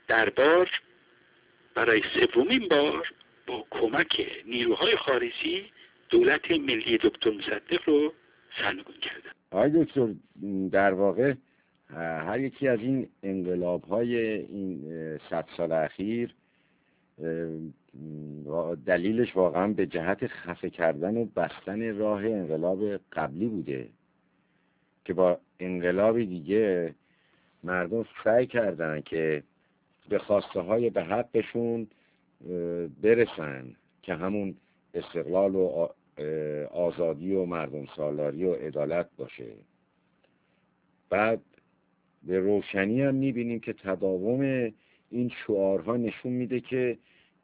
دربار برای سومین بار با کمک نیروهای خارجی دولت ملی دکتر مصدق رو سرنگون کردن. آقای دکتر، در واقع هر یکی از این انقلاب‌های این 100 سال اخیر دلیلش واقعا به جهت خفه کردن و بستن راه انقلاب قبلی بوده که با انقلاب دیگه مردم سعی کردن که به خواسته های به حقشون برسن که همون استقلال و آزادی و مردم سالاری و عدالت باشه. بعد به روشنی هم میبینیم که تداوم این شعارها نشون میده که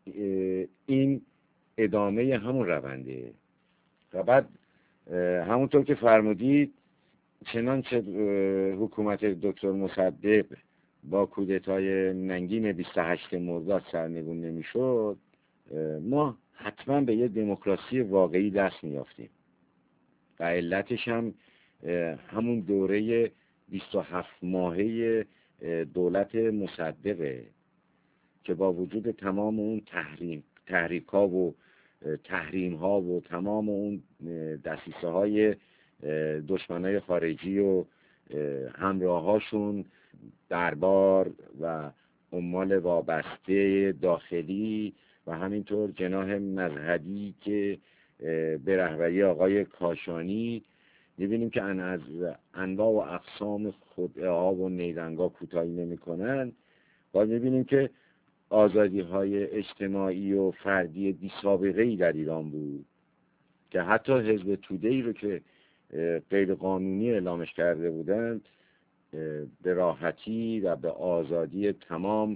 این ادامه همون رونده. و بعد همونطور که فرمودید چنانچه حکومت دکتر مصدق با کودتای ننگین 28 مرداد سرنگون نمیشد، ما حتما به یه دموکراسی واقعی دست میافتیم و علتش هم همون دوره 27 ماهه دولت مصدقه که با وجود تمام اون تحریک‌ها و تحریم‌ها و تمام اون دسیسه‌های دشمنای خارجی و همراهاشون، دربار و عمال وابسته داخلی و همینطور جناح مذهبی که به رهبری آقای کاشانی، می‌بینیم که از انواع و اقسام خودعها و نیرنگا کوتاهی نمی‌کنن. و می‌بینیم که آزادی‌های اجتماعی و فردی بی‌سابقه‌ای در ایران بود که حتی حزب توده‌ای رو که غیر قانونی اعلامش کرده بودند به راحتی و به آزادی تمام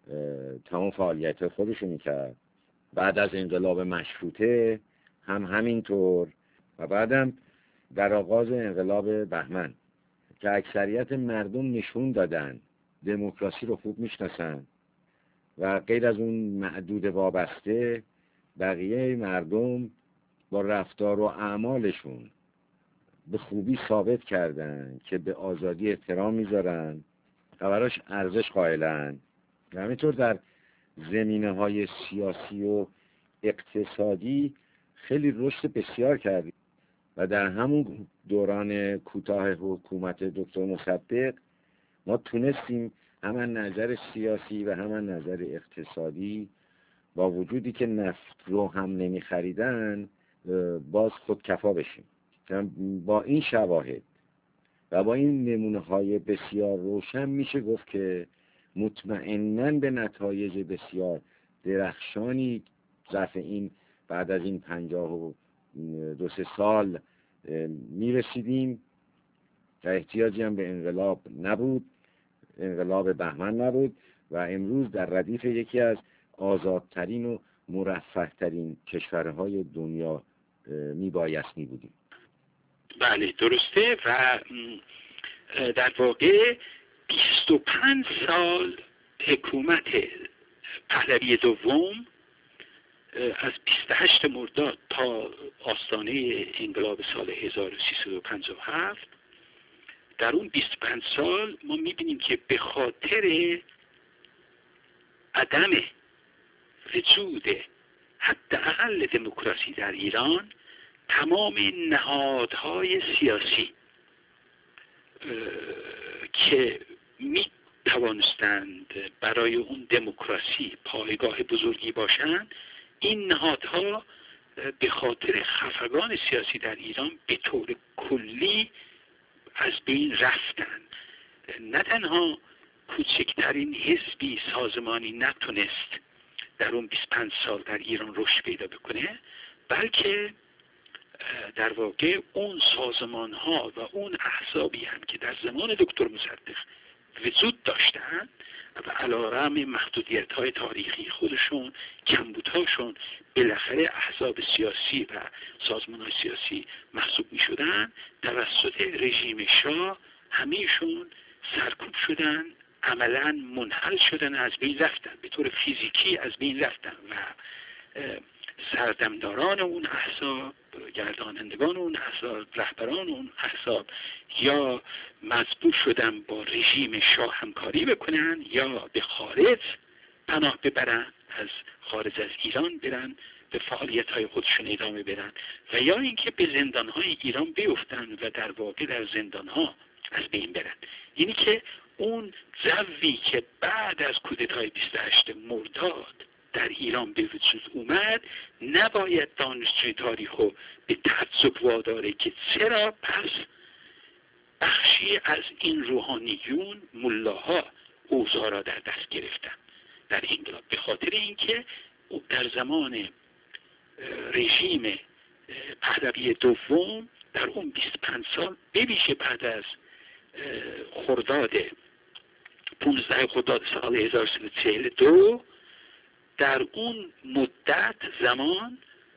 فعالیت خودشون میکرد. بعد از انقلاب مشروطه هم همینطور و بعدم در آغاز انقلاب بهمن که اکثریت مردم نشون دادن دموکراسی رو خوب میشناسن و غیر از اون معدود وابسته بقیه مردم با رفتار و اعمالشون به خوبی ثابت کردن که به آزادی احترام میذارن و براش ارزش قائلن. و همینطور در زمینه‌های سیاسی و اقتصادی خیلی رشد بسیار کردیم و در همون دوران کوتاه حکومت دکتر مصدق ما تونستیم هم نظر سیاسی و هم نظر اقتصادی با وجودی که نفت رو هم نمی‌خریدن باز خودکفا بشیم. با این شواهد و با این نمونه‌های بسیار روشن میشه گفت که مطمئناً به نتایج بسیار درخشانی ظرف این بعد از این 52 سال میرسیدیم و احتیاجی هم به انقلاب نبود، انقلاب بهمن نبود و امروز در ردیف یکی از آزادترین و مرفه‌ترین کشورهای دنیا میبایستی بودیم. بله درسته. و در واقع 25 سال حکومت پهلوی دوم از 28 مرداد تا آستانه انقلاب سال 1357 در اون 25 سال ما میبینیم که به خاطر عدم وجود حداقل دموکراسی در ایران تمام نهادهای سیاسی که می توانستند برای اون دموکراسی پایگاه بزرگی باشند، این نهادها به خاطر خفقان سیاسی در ایران به طور کلی از بین رفتند. نه تنها کوچکترین حزبی سازمانی نتونست در اون 25 سال در ایران رشد پیدا بکنه، بلکه در واقع اون سازمان ها و اون احزابی هم که در زمان دکتر مصدق وجود داشتن و علیرغم محدودیت های تاریخی خودشون، کمبودهاشون، بالاخره احزاب سیاسی و سازمان های سیاسی محسوب می شدن، توسط رژیم شاه همیشون سرکوب شدن، عملا منحل شدن، از بین رفتن، به طور فیزیکی از بین رفتن و سردمداران اون احزاب گردانندگان اون احزاب، رهبران اون احزاب یا مجبور شدن با رژیم شاه همکاری بکنن یا به خارج پناه ببرن، از خارج از ایران برن به فعالیت‌های خودشون ادامه بدن و یا اینکه به زندان‌های ایران بیفتن و در واقع در زندان‌ها از بین برن. یعنی که اون جوی که بعد از کودتای 28 مرداد در ایران به وجود اومد نباید دانشجوی تاریخو به تعجب واداره که چرا پس بخشی از این روحانیون ملاها اوضاع را در دست گرفتن در انقلاب، به خاطر اینکه در زمان رژیم پهلوی دوم در اون 25 سال به ویژه بعد از خرداد 15 خرداد سال 1342 در اون مدت زمان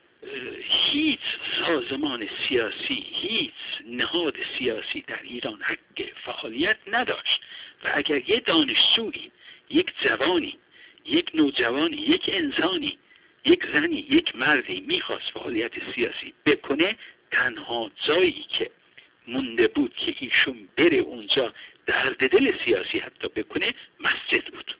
هیچ سازمان سیاسی، هیچ نهاد سیاسی در ایران حق فعالیت نداشت و اگر یک دانشجویی، یک جوانی، یک نوجوانی، یک انسانی، یک زنی، یک مردی میخواست فعالیت سیاسی بکنه، تنها جایی که مونده بود که ایشون بره اونجا درد دل سیاسی حتی بکنه مسجد بود.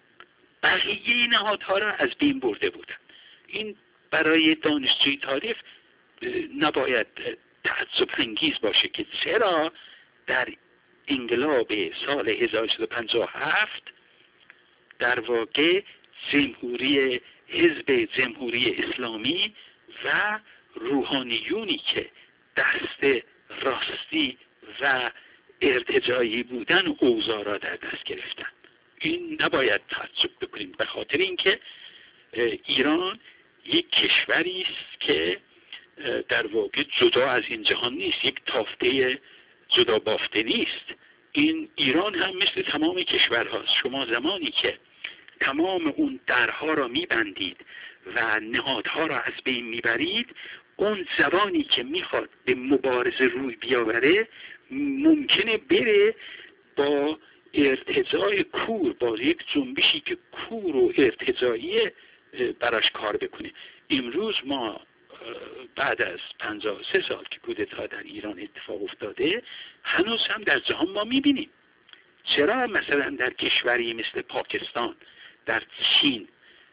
بقیه نهادها را از بین برده بودن. این برای دانشجوی تاریخ نباید تعجب انگیز باشه که چرا در انقلاب سال 1357 در واقع جمهوری حزب جمهوری اسلامی و روحانیونی که دست راستی و ارتجاعی بودن اوضاع را در دست گرفتن. این نباید تعجب بکنیم، به خاطر اینکه ایران یک کشوری است که در واقع جدا از این جهان نیست، یک تافته جدا بافته نیست. این ایران هم مثل تمام کشورهاست. شما زمانی که تمام اون درها را میبندید و نهادها را از بین میبرید، اون زبانی که میخواد به مبارزه روی بیاوره ممکنه بره با ارتجاع کور، با یک جنبشی که کور و ارتجاعی براش کار بکنه. امروز ما بعد از 53 سال که کودتا در ایران اتفاق افتاده هنوز هم در جهان ما میبینیم. چرا مثلا در کشوری مثل پاکستان، در چین،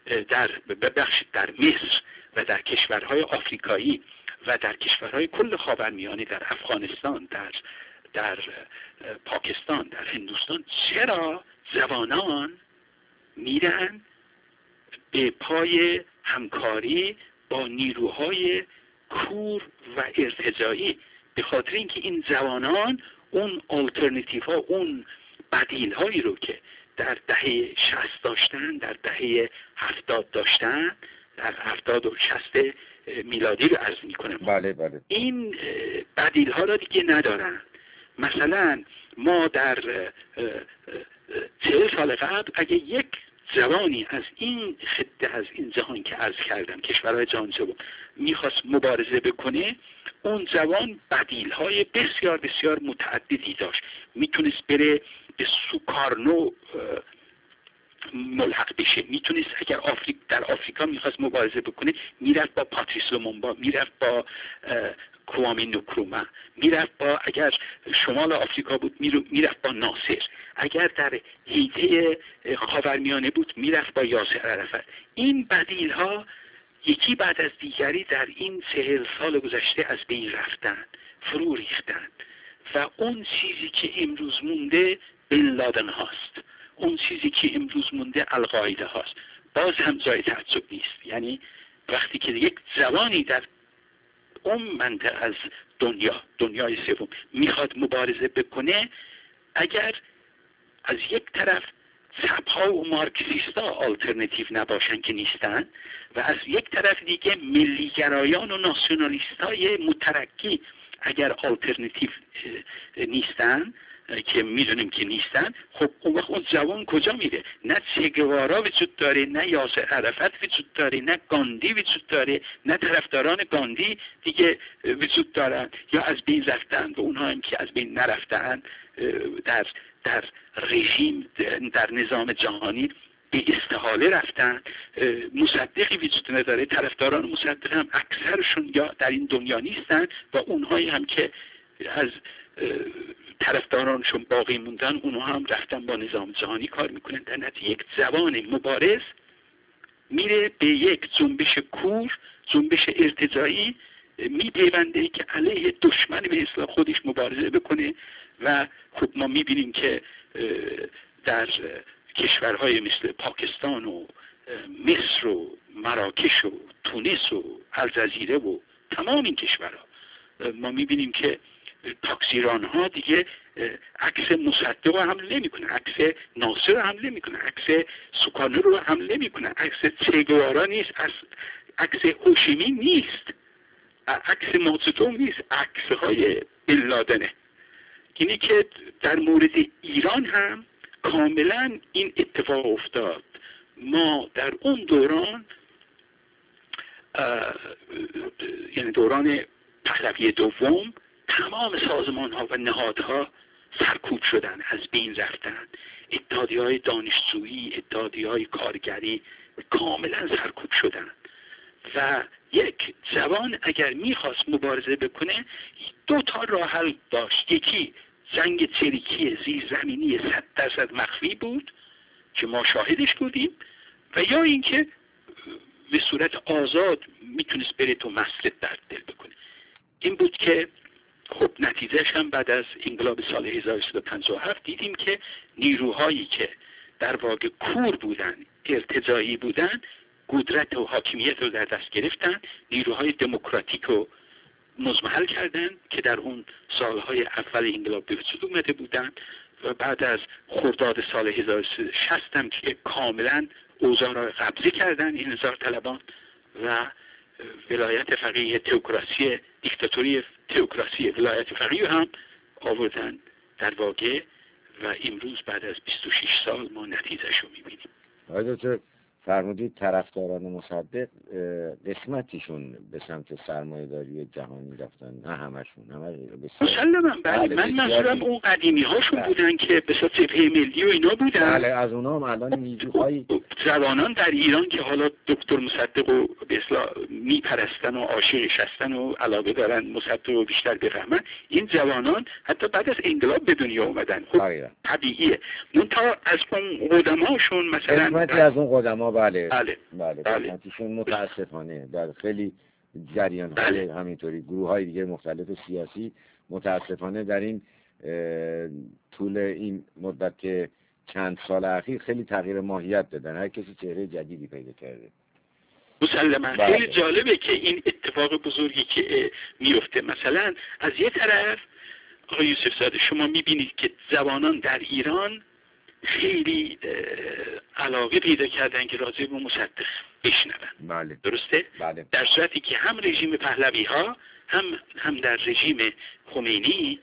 در مصر و در کشورهای آفریقایی و در کشورهای کل خاورمیانه، در افغانستان، در پاکستان، در هندوستان، چرا جوانان میرن به پای همکاری با نیروهای کور و ارتجاعی؟ به خاطر اینکه این جوانان اون آلترناتیو ها، اون بدیل هایی رو که در دهه 60 داشتن، در دهه 70 داشتن، در 70 و 60 میلادی رو عرض میکنم، بله. این بدیل ها را دیگه ندارن. مثلا ما در 40 سال قبل اگه یک جوانی از این خطه، از این جهان که عرض کردم، کشورهای جهان سوم، میخواست مبارزه بکنه، اون جوان بدیل‌های بسیار بسیار متعددی داشت. میتونست بره به سوکارنو ملحق بشه، میتونست اگر در آفریقا میخواست مبارزه بکنه میرفت با پاتریس لومومبا، میرفت با کوامی نکرومه، میرفت با، اگر شمال آفریقا بود میرفت با ناصر، اگر در حیطه خاورمیانه بود میرفت با یاسر عرفات. این بدیل ها یکی بعد از دیگری در این 40 سال گذشته از بین رفتن، فرو ریختن و اون چیزی که امروز مونده بن لادن هاست، اون چیزی که امروز مونده القاعده هاست. باز هم جای تعجب نیست. یعنی وقتی که یک جوانی در اون منطقه از دنیای سوم میخواد مبارزه بکنه، اگر از یک طرف چپ‌ها و مارکسیستا آلترناتیو نباشن که نیستن و از یک طرف دیگه ملیگرایان و ناسیونالیستای مترقی اگر آلترناتیو نیستن، که میدونیم که نیستن، خب اون وقت اون جوان کجا میره؟ نه چه گوارا وجود داره، نه یاسر عرفات وجود داره، نه گاندی وجود داره، نه طرفداران گاندی دیگه وجود دارن یا از بین رفتن. و اونها هم که از بین نرفتن در رژیم، در نظام جهانی به استحاله رفتن. مصدقی وجود نداره، طرفداران مصدق هم اکثرشون یا در این دنیا نیستن و اونهایی هم که از طرفدارانشون باقی موندن اونها هم رفتن با نظام جهانی کار میکنن. در نتیجه یک زبان مبارز میره به یک جنبش کور، جنبش ارتجاعی میپیونده که علیه دشمن به اصطلاح خودش مبارزه بکنه. و خب ما میبینیم که در کشورهای مثل پاکستان و مصر و مراکش و تونس و الجزیره و تمام این کشورها ما میبینیم که تاکسیران ها دیگه عکس مصدق رو حمله نمیکنه، عکس ناصر رو حمله نمیکنه، عکس سوکانو رو حمله نمیکنه، عکس چگوارا نیست، عکس هوشیمی نیست، عکس ماوزه‌تونگ نیست، عکس های بن لادنه. اینی که در مورد ایران هم کاملا این اتفاق افتاد. ما در اون دوران یعنی دوران پهلوی دوم تمام سازمان ها و نهادها سرکوب شدن، از بین رفتن. اتحادیه‌های دانشجویی، اتحادیه‌های کارگری کاملا سرکوب شدن و یک جوان اگر میخواست مبارزه بکنه 2 تا راه حل داشت. یکی جنگ چریکی زیرزمینی 100% مخفی بود که ما شاهدش بودیم، و یا اینکه به صورت آزاد میتونست بره تو مسجد درد دل بکنه. این بود که خب نتیجهش هم بعد از انقلاب سال 1357 دیدیم که نیروهایی که در واقع کور بودن، ارتجاعی بودن، قدرت و حاکمیت رو در دست گرفتن. نیروهای دموکراتیک رو مزمحل کردن که در اون سالهای اول انقلاب به وجود اومده بودن و بعد از خرداد سال 1360 هم که کاملا اوضاع را قبضه کردن این نظار طلبان و ولایت فقیه تئوکراسی، دیکتاتوری تئوکراسی ولایت فقیه هم آوردن در واقع و امروز بعد از 26 سال ما نتیجهش رو میبینیم. آقای دکتر فرمودید طرفداران مصدق قسمتیشون به سمت سرمایه‌داری جهانی رفتن، نه همشون، همه مسلماً. بله من منظورم اون قدیمی هاشون بودن که به صورت جبهه ملی و اینا بودن. بله از اونها هم الان نیروهای جوانان در ایران که حالا دکتر مصدق رو به اصطلاح میپرستن و عاشقش هستن و علاقه دارن مصدق رو بیشتر بفهمن، این جوانان حتی بعد از انقلاب به دنیا اومدن. خب طبیعیه. منتها از اون قدماشون مثلا قسمتی از اون قدما بله قسمتیشون متاسفانه در خیلی جریان‌های همینطوری گروه‌های دیگه مختلف سیاسی متاسفانه در این طول این مدت که چند سال اخیر خیلی تغییر ماهیت دادن. هر کسی چهره جدیدی پیدا کرده. مسلماً خیلی جالبه که این اتفاق بزرگی که میفته. مثلا از یه طرف آقای یوسف زاده شما میبینید که جوانان در ایران خیلی علاقه پیدا کردن که راجع به مصدق بشنون. بله. درسته؟ بله. در صورتی که هم رژیم پهلوی ها هم در رژیم خمینی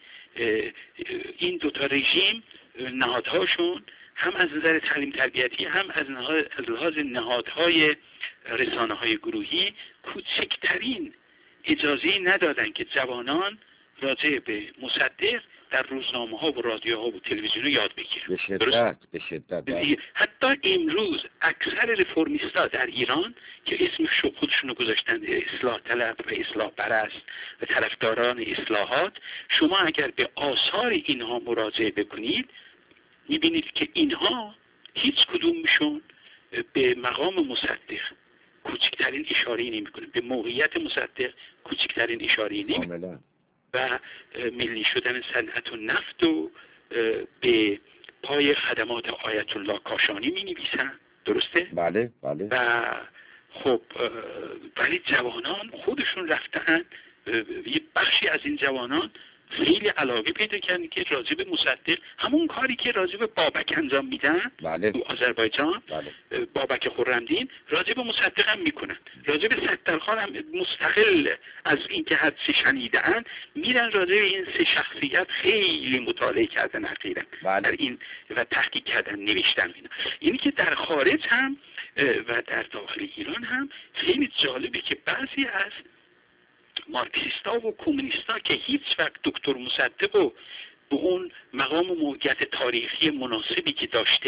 این 2 تا رژیم نهادهاشون هم از نظر تعلیم تربیتی هم از لحاظ نهادهای رسانه های گروهی کوچکترین اجازه ندادن که جوانان راجع به مصدق در روزنامه ها و رادیوها و تلویزیون یاد بگیرن. به شدت. حتی امروز اکثر رفرمیستا در ایران که اسمش خودشونو گذاشتن اصلاح طلب و اصلاح پرست و طرفداران اصلاحات، شما اگر به آثار اینها مراجعه بکنید میبینید که اینها هیچ کدومشون به مقام مصدق کوچکترین اشاره نمیکنه، به موقعیت مصدق کوچکترین اشاره نمیکنه و ملی شدن صنعت و نفت و به پای خدمات آیت الله کاشانی می نویسن. درسته؟ بله. و خب ولی جوانان خودشون رفتن، یه بخشی از این جوانان خیلی علاقه پیدا کردن که راجع به مصدق همون کاری که راجع به بابک انجام میدن تو آذربایجان، بابک خرمدین راجع به مصدق هم میکنن، راجع به سترخان هم مستقل از اینکه حدسی شنیدن میرن راجع به این 3 شخصیت خیلی مطالعه کردن اخیراً در این و تحقیق کردن، نوشتن اینا. اینی که در خارج هم و در داخل ایران هم خیلی جالبه که بعضی از مارکسیستا و کمونیستا که هیچ وقت دکتر مصدق و به اون مقام و موقعیت تاریخی مناسبی که داشته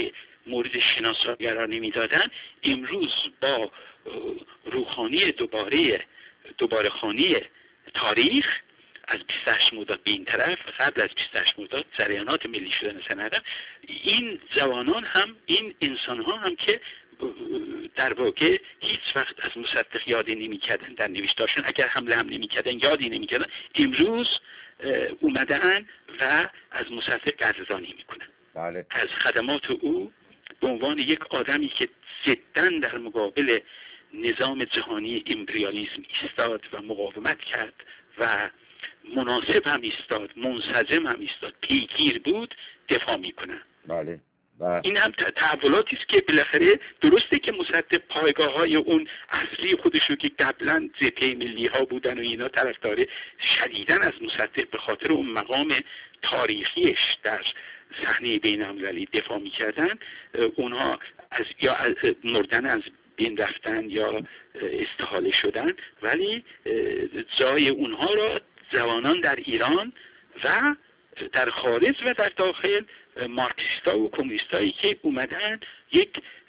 مورد شناسایی قرار نمیدادن، امروز با روخانی دوباره خانی تاریخ از 28 مرداد به این طرف، قبل از 28 مرداد جریانات ملی شدن سند، این جوانان هم، این انسان ها هم که در واقع هیچ وقت از مصدق یادی نمی‌کردن در نوشتارشون، اگر حمله هم نمی‌کردن یادی نمی‌کردن، امروز اومدن و از مصدق قدردانی میکنن. بله. از خدمات او به عنوان یک آدمی که ضداً در مقابل نظام جهانی امپریالیسم ایستاد و مقاومت کرد و مناسب هم ایستاد، منسجم هم ایستاد، پیگیر بود، دفاع میکنن. بله. این هم تحولاتی است که بالاخره درسته که مصدق پایگاه‌های اون اصلی خودشو که قبلا جبهه ملی ها بودن و اینا طرفدار شدیداً از مصدق به خاطر اون مقام تاریخیش در صحنه بین‌المللی دفاع می‌کردن، اونها از یا مردن، از بین رفتن یا استحاله شدن، ولی جای اونها را جوانان در ایران و در خارج و در داخل مارکسیستا و کمونیستایی که اومدن یک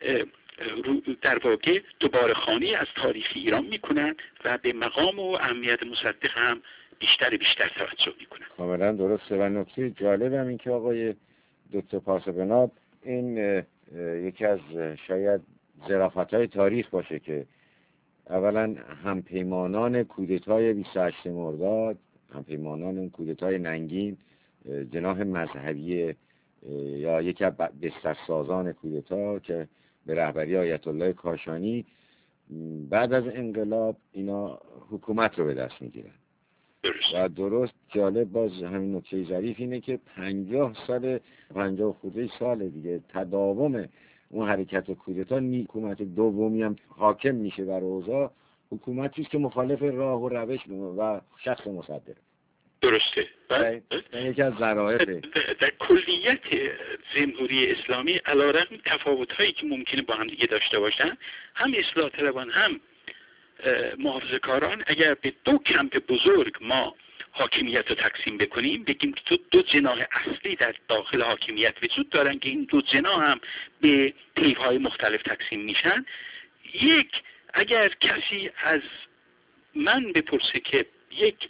در واقع دوباره خوانی از تاریخ ایران میکنن و به مقام و اهمیت مصدق هم بیشتر توجه میکنن. کاملا درسته. و نکته جالب هم این که آقای دکتر پاسبانات، این یکی از شاید ظرافت‌های تاریخ باشه که اولا همپیمانان کودتای 28 مرداد، همپیمانان اون کودتای ننگین، جناح مذهبی یا یکی از بسترسازان کودتا که به رهبری آیت الله کاشانی، بعد از انقلاب اینا حکومت رو به دست میگیرن. و درست جالب باز همین نکته ظریف اینه که 50 خورده سال دیگه تداوم اون حرکت کودتا، حکومت دومی هم حاکم میشه بر اوضاع، حکومتی است که مخالف راه و روش و شخص مصدق. درسته. یکی از ظرافه در کلیت جمهوری اسلامی علیرغم تفاوت‌هایی که ممکنه با هم دیگه داشته باشن، هم اصلاح طلبان هم محافظه‌کاران اگر به دو کمپ بزرگ ما حاکمیت رو تقسیم بکنیم، بگیم که دو جناح اصلی در داخل حاکمیت وجود دارن که این دو جناح هم به طیف‌های مختلف تقسیم میشن. یک، اگر کسی از من بپرسه که یک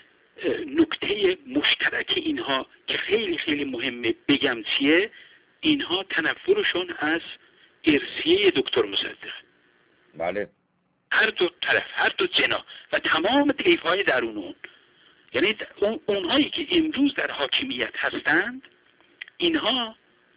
نکته مشترک اینها که خیلی خیلی مهمه بگم چیه، اینها تنفرشون از ارثیه دکتر مصدق. بله. هر دو طرف، هر دو جناح و تمام طیف‌های درون اون، یعنی اونهایی که امروز در حاکمیت هستند، اینها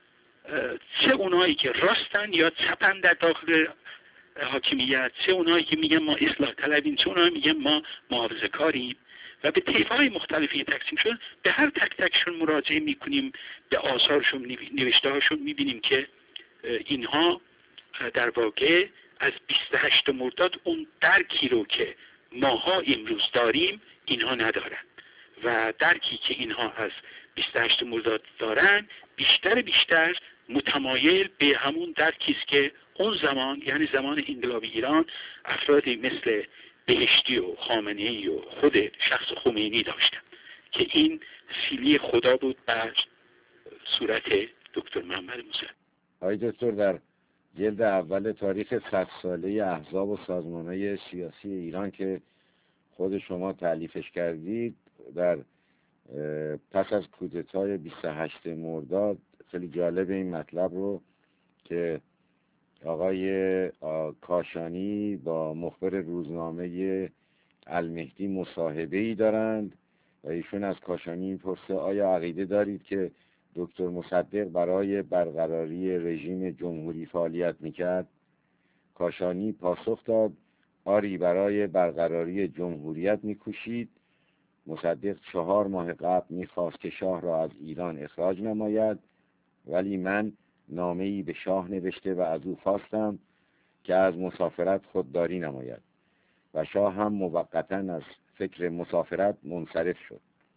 چه اونهایی که راستن یا چپن در داخل حاکمیت، چه اونهایی که میگن ما اصلاح طلبیم، چه اونهایی میگن ما محافظه‌کاریم، و به طیف‌های مختلفی تقسیم شدن. به هر تک تکشون مراجعه میکنیم، به آثارشون، نوشته‌هاشون، میبینیم که اینها در واقع از 28 مرداد اون درکی رو که ماها امروز داریم اینها ندارن، و درکی که اینها از 28 مرداد دارن بیشتر متمایل به همون درکی است که اون زمان، یعنی زمان انقلاب ایران، افرادی مثل بهشتی و خامنه‌ای و خود شخص خمینی داشتن که این سیلی خدا بود بر صورت دکتر محمد موسوی. آقای دکتر، در جلد اول تاریخ 100 ساله احزاب و سازمان‌های سیاسی ایران که خود شما تألیفش کردید، در پس از کودتای 28 مرداد، خیلی جالب این مطلب رو که آقای کاشانی با مخبر روزنامه المهدی مصاحبه‌ای دارند و ایشون از کاشانی می‌پرسه آیا عقیده دارید که دکتر مصدق برای برقراری رژیم جمهوری فعالیت میکرد؟ کاشانی پاسخ داد آری، برای برقراری جمهوریت میکوشید. مصدق 4 ماه قبل میخواست که شاه را از ایران اخراج نماید، ولی من نامه‌ای به شاه نوشته و از او خواستم که از مسافرت خودداری نماید و شاه هم موقتاً از فکر مسافرت منصرف شد.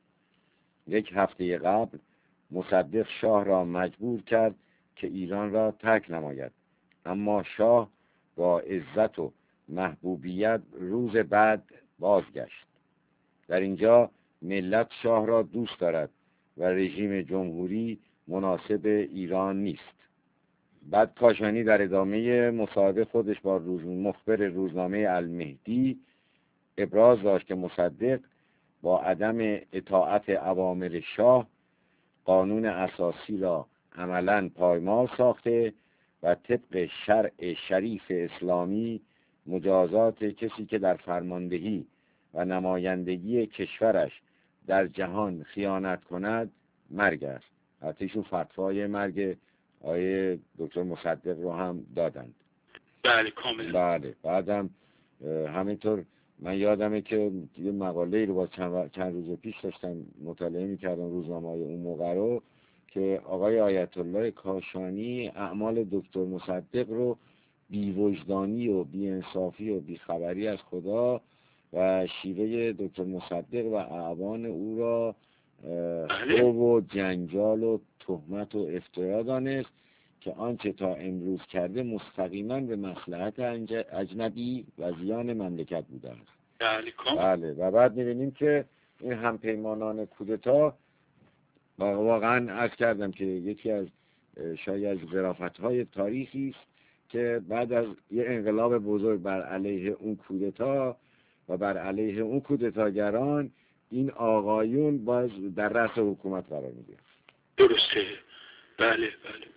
1 هفته قبل مصدق شاه را مجبور کرد که ایران را ترک نماید، اما شاه با عزت و محبوبیت روز بعد بازگشت. در اینجا ملت شاه را دوست دارد و رژیم جمهوری مناسب ایران نیست. بعد کاشانی در ادامه مصاحبه خودش با مخبر روزنامه المهدی ابراز داشت که مصدق با عدم اطاعت اوامر شاه قانون اساسی را عملاً پایمال ساخته و طبق شرع شریف اسلامی مجازات کسی که در فرماندهی و نمایندگی کشورش در جهان خیانت کند مرگ است. حتی ایشون فتوای مرگ آقای دکتر مصدق رو هم دادند. بله کاملا. بله. بعدم همینطور من یادمه که یه مقاله رو با چند روز پیش داشتم مطالعه می‌کردم روزنامه‌های اون موقع رو که آقای آیت الله کاشانی اعمال دکتر مصدق رو بی‌وجدانی و بی‌انصافی و بی‌خبری از خدا و شیوه دکتر مصدق و اعوان او را خوب و جنجال و تهمت و افترا دانست که آنچه تا امروز کرده مستقیما به مصلحت اجنبی و زیان مملکت بوده است. بله. و بعد می‌بینیم که این همپیمانان کودتا واقعا عرض کردم که یکی از شاید ظرافت‌های تاریخی است که بعد از یه انقلاب بزرگ بر علیه اون کودتا و بر علیه اون کودتاگران این آقایون باز در رأس حکومت قرار می‌گیرن. درسته. بله.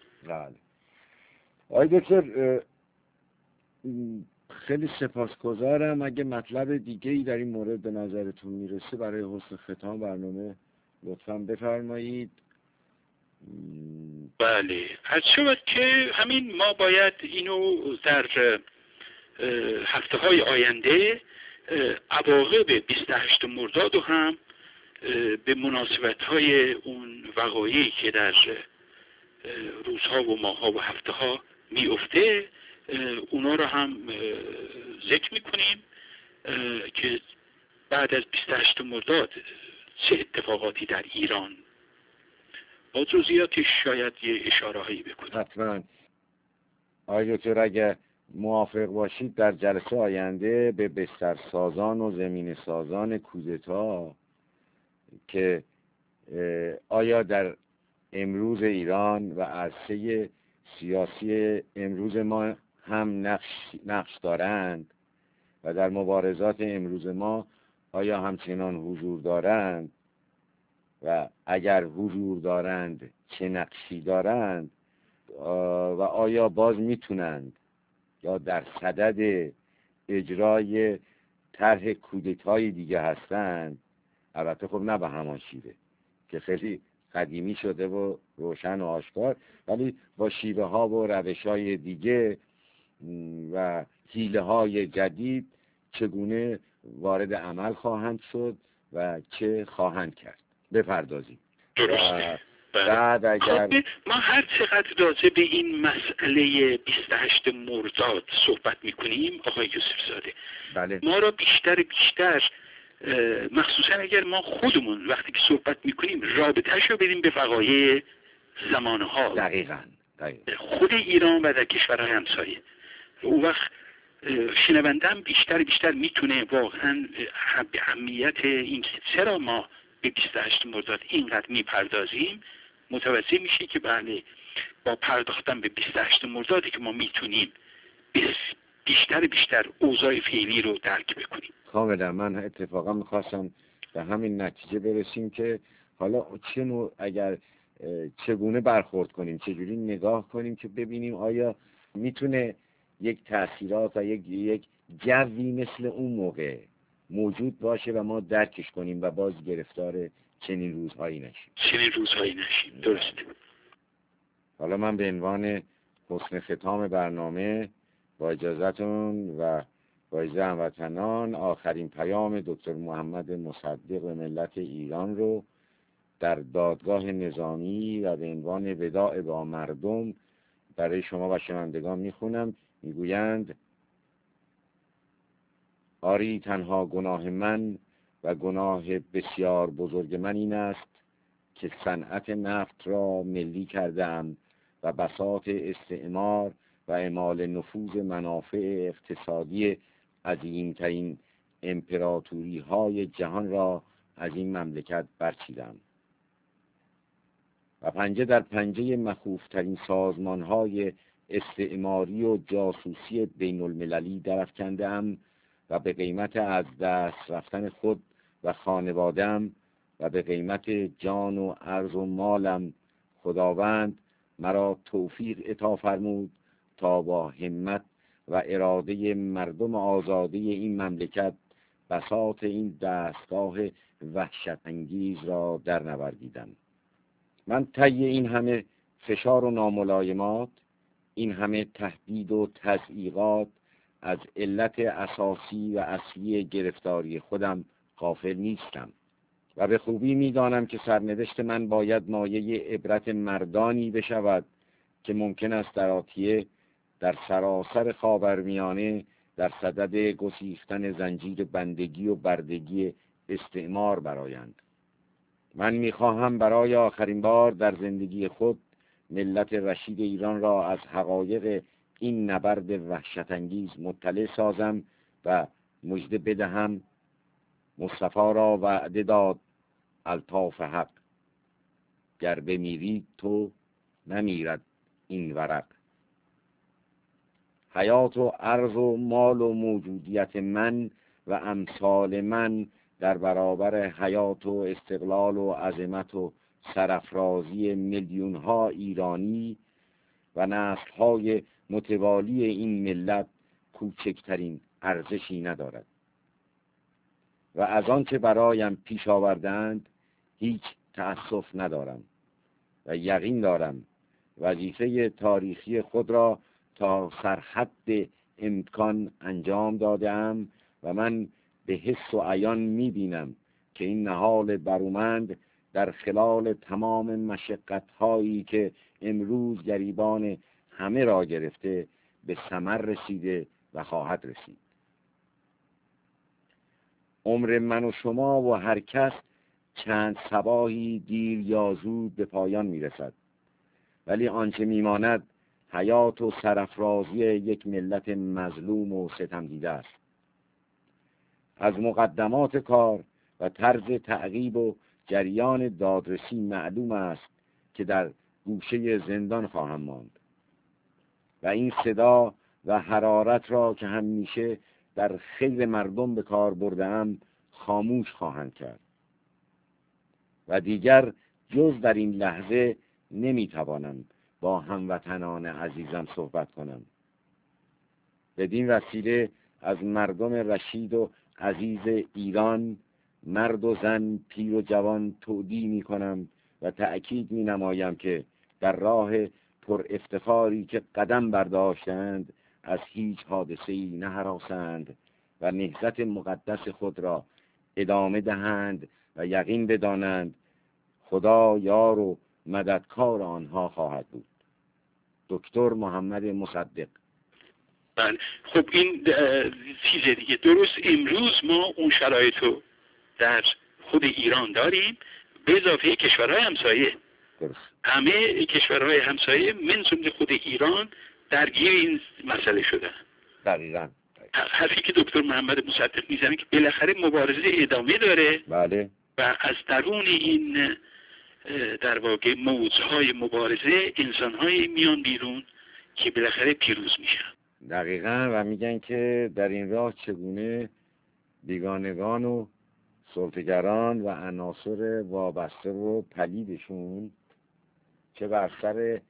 آقای دکتر خیلی سپاسگزارم. اگه مطلب دیگه‌ای در این مورد به نظرتون میرسه برای حسن ختام برنامه لطفاً بفرمایید. بله. عرض شود که همین ما باید اینو در هفته‌های آینده عواقب 28 مرداد و هم به مناسبت‌های اون وقایعی که در روزها و ماه‌ها و هفته‌ها میفته اونا رو هم ذکر میکنیم که بعد از 28 مرداد چه اتفاقاتی در ایران با جزئیاتش شاید یه اشاره هایی بکنیم. حتما. آقای دکتر اگه موافق باشید در جلسه آینده به بسترسازان و زمین سازان کودتا که آیا در امروز ایران و عرصه سیاسی امروز ما هم نقش دارند و در مبارزات امروز ما آیا همچنان حضور دارند و اگر حضور دارند چه نقشی دارند و آیا باز میتونند یا در صدد اجرای طرح کودتای دیگه هستند. البته خب نه به همان شیوه که خیلی قدیمی شده و روشن و آشکار، ولی با شیوه ها و روش های دیگه و حیله های جدید چگونه وارد عمل خواهند شد و چه خواهند کرد بپردازیم. درسته. بعد اگر ما هر چقدر راجع به این مسئله 28 مرداد صحبت میکنیم آقای یوسف زاده، بله. ما را بیشتر مخصوصا اگر ما خودمون وقتی که صحبت میکنیم رابطه‌اش رو بدیم به وقایع زمانه دقیقاً خود ایران و در کشورهای همسایه، اون وقت شنوندم بیشتر میتونه واقعا به اهمیت این که چرا ما به 28 مرداد اینقدر میپردازیم متوجه میشه که بله با پرداختن به 28 مردادی که ما میتونیم بیشتر اوضاع فعلی رو درک بکنیم. کاملا. من اتفاقا میخواستم به همین نتیجه برسیم که حالا چه نوع اگر چگونه برخورد کنیم، چجوری نگاه کنیم که ببینیم آیا میتونه یک تأثیرات و یک جوی مثل اون موقع موجود باشه و ما درکش کنیم و باز گرفتار چنین روزهایی نشیم. درسته. حالا من به عنوان حسن ختام برنامه با اجازهتون و با اجازه هموطنان آخرین پیام دکتر محمد مصدق به ملت ایران رو در دادگاه نظامی و به عنوان وداع با مردم برای شما و شنوندگان میخونم. میگویند: آری تنها گناه من و گناه بسیار بزرگ من این است که صنعت نفت را ملی کردم و بساط استعمار و اعمال نفوذ منافع اقتصادی عظیمترین امپراتوری های جهان را از این مملکت برچیدم و پنجه در پنجه مخوفترین سازمان های استعماری و جاسوسی بین المللی درافکنده‌ام و به قیمت از دست رفتن خود و خانواده‌ام و به قیمت جان و عرض و مالم خداوند مرا توفیق عطا فرمود تا با همت و اراده مردم آزاده این مملکت بساط این دستگاه وحشت انگیز را در نوردیدم. من طی این همه فشار و ناملایمات، این همه تهدید و تضییقات از علت اساسی و اصلی گرفتاری خودم غافل نیستم و به خوبی می‌دانم که سرنوشت من باید مایه عبرت مردانی بشود که ممکن است در آتیه در سراسر خاورمیانه در صدد گسیختن زنجیر بندگی و بردگی استعمار برآیند. من می‌خواهم برای آخرین بار در زندگی خود ملت رشید ایران را از حقایق این نبرد وحشت‌انگیز مطلع سازم و مژده بدهم. مصطفی را وعده داد الطاف حق، گر بمیری تو نمیرد این ورق. حیات و عرض و مال و موجودیت من و امثال من در برابر حیات و استقلال و عظمت و سرافرازی میلیون ها ایرانی و نسل های متوالی این ملت کوچکترین ارزشی ندارد و از آن که برایم پیش آوردند هیچ تأسف ندارم و یقین دارم وظیفه تاریخی خود را تا سرحد امکان انجام دادم و من به حس و عیان می‌بینم که این نهال برومند در خلال تمام مشقت‌هایی که امروز گریبان همه را گرفته به ثمر رسیده و خواهد رسید. عمر من و شما و هر کس چند صباحی دیر یا زود به پایان می‌رسد، ولی آنچه می‌ماند حیات و سرافرازی یک ملت مظلوم و ستم دیده است. از مقدمات کار و طرز تعقیب و جریان دادرسی معلوم است که در گوشه زندان خواهم ماند و این صدا و حرارت را که همیشه در خیر مردم به کار برده‌ام خاموش خواهند کرد و دیگر جز در این لحظه نمیتوانم با هموطنان عزیزم صحبت کنم. بدین وسیله از مردم رشید و عزیز ایران، مرد و زن، پیر و جوان تودیع می کنم و تأکید می نمایم که در راه پر افتخاری که قدم برداشتند از هیچ حادثه‌ای نهراسند و نهضت مقدس خود را ادامه دهند و یقین بدانند خدا یار و مددکار آنها خواهد بود. دکتر محمد مصدق. بله، خب این چیز دیگه. درست امروز ما اون شرایط رو در خود ایران داریم به اضافه کشورهای همسایه. درست. همه کشورهای همسایه من جمله خود ایران درگیر این مسئله شدن. دقیقاً. حرفی که دکتر محمد مصدق میزنه که بالاخره مبارزه ادامه داره. بله. و از درون این در واقع موجهای مبارزه انسانهای میان بیرون که بالاخره پیروز میشن. دقیقاً. و میگن که در این راه چگونه بیگانگان و سلطه‌گران و عناصر وابسته و پلیدشون چه بر سر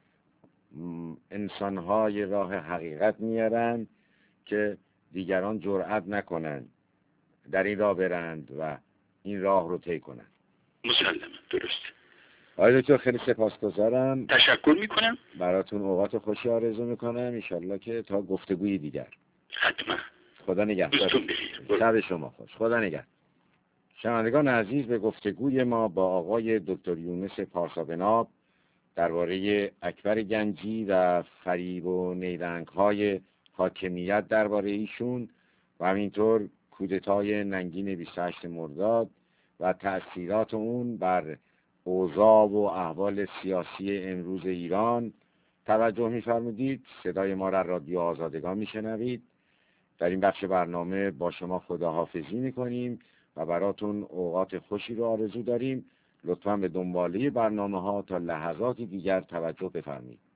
انسانهای راه حقیقت میارن که دیگران جرأت نکنن در این راه برند و این راه رو طی کنن. مسلماً درست. آقای دکتر خیلی سپاسگزارم. تشکر میکنم. براتون اوقات خوشی آرزو میکنم. انشالله که تا گفتگوی دیگر. حتما. خدا نگهدار. شب شما خوش. خدا نگهدار. شنوندگان عزیز، به گفتگوی ما با آقای دکتر یونس پارسابناب درباره اکبر گنجی و فریب و نیرنگ‌های حاکمیت درباره ایشون و همینطور کودتای ننگین 28 مرداد و تأثیرات اون بر اوضاع و احوال سیاسی امروز ایران توجه می‌فرمودید. صدای ما را رادیو آزادگان میشنوید. در این بخش برنامه با شما خداحافظی میکنیم و براتون اوقات خوشی رو آرزو داریم. لطفاً به دنباله برنامه‌ها تا لحظاتی دیگر توجه بفرمایید.